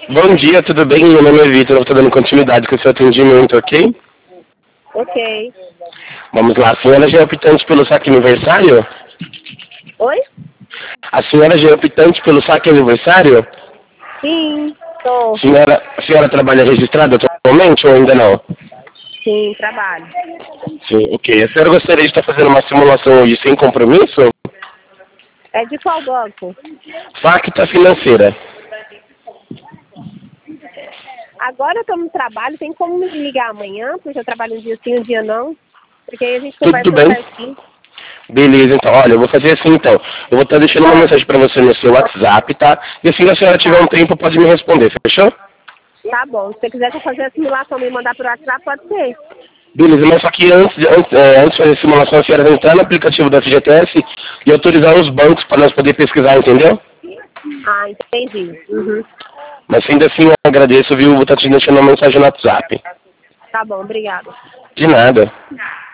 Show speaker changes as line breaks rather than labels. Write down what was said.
Bom dia, tudo bem? Meu nome é Vitor, eu estou dando continuidade com o seu atendimento, ok?
Ok.
Vamos lá, a senhora já é optante pelo saque aniversário?
Oi?
A senhora já é optante pelo saque aniversário?
Sim, tô.
A senhora trabalha registrada atualmente ou ainda não?
Sim, trabalho.
Sim, ok. A senhora gostaria de estar fazendo uma simulação hoje sem compromisso?
É de qual banco?
Facta financeira.
Agora eu tô no trabalho, tem como me ligar amanhã, porque eu trabalho um dia sim, um dia não. Porque aí a gente
Tudo
conversa
bem?
certinho.
Beleza, então. Olha, eu vou fazer assim, então. Eu vou estar deixando uma
Ah,
mensagem para você no seu WhatsApp, tá? E assim que a senhora tiver um
tá.
tempo, pode me responder, fechou?
Tá bom. Se você quiser que eu fazer a simulação e me mandar por WhatsApp, pode ser.
Beleza, mas só que antes de fazer a simulação, a senhora vai entrar no aplicativo da FGTS e autorizar os bancos para nós poder pesquisar, entendeu?
Ah, entendi. Uhum.
Mas ainda assim eu agradeço, viu? Vou estar te deixando uma mensagem no WhatsApp.
Tá bom, obrigada.
De nada.